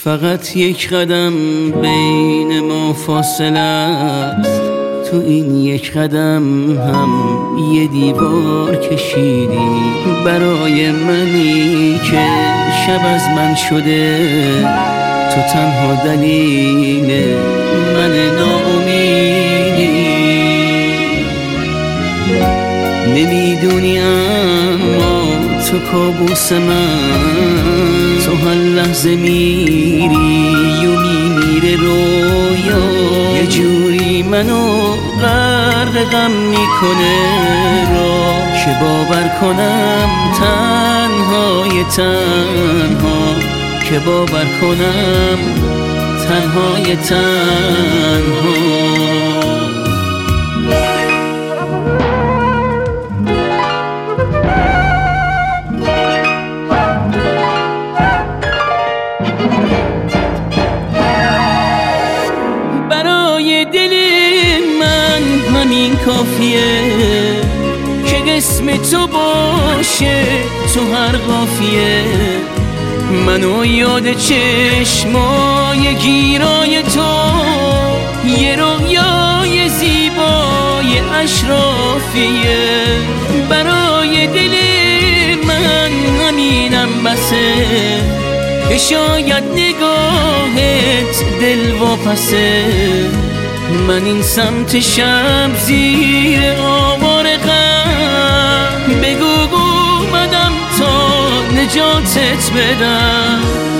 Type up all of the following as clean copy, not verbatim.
فقط یک قدم بین ما فاصله است، تو این یک قدم هم یه دیوار کشیدی برای منی که شب از من شده. تو تنها دلیل من ناامیدی. نمیدونی اما تو کابوس من، تو هر لحظه میری و میمیره رویا، یه جوری منو غرق غم میکنه را که باور کنم تنهای تنها، که باور کنم تنهای تنها. برای دل من همین کافیه که اسم تو باشه تو هر قافیه. منو یاد چشمای گیرای تو، یه رویای زیبای اشرافیه. برای دل من همینم بسه که شاید نگاهت دل واپسه. من این سمت شب زیر آوار غم بگو اومدم تا نجاتت بدم.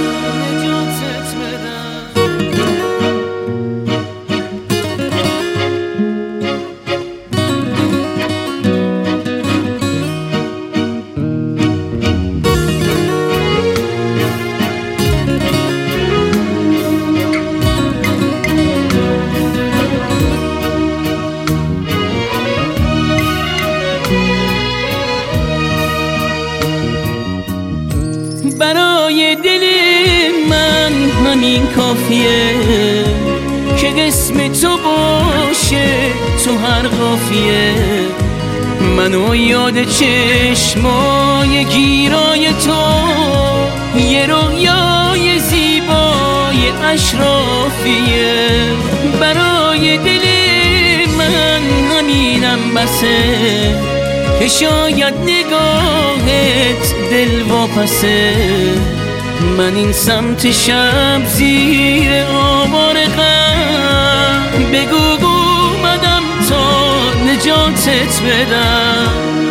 برای دل من همین کافیه که اسم تو باشه تو هر قافیه. منو یاد چشمای گیرای تو، یه رویای زیبای اشرافیه. برای دل من همینم بسه که شاید نگاهت دل واپسه. من این سمت شب زیر آوار غم بگو اومدم تا نجاتت بدم.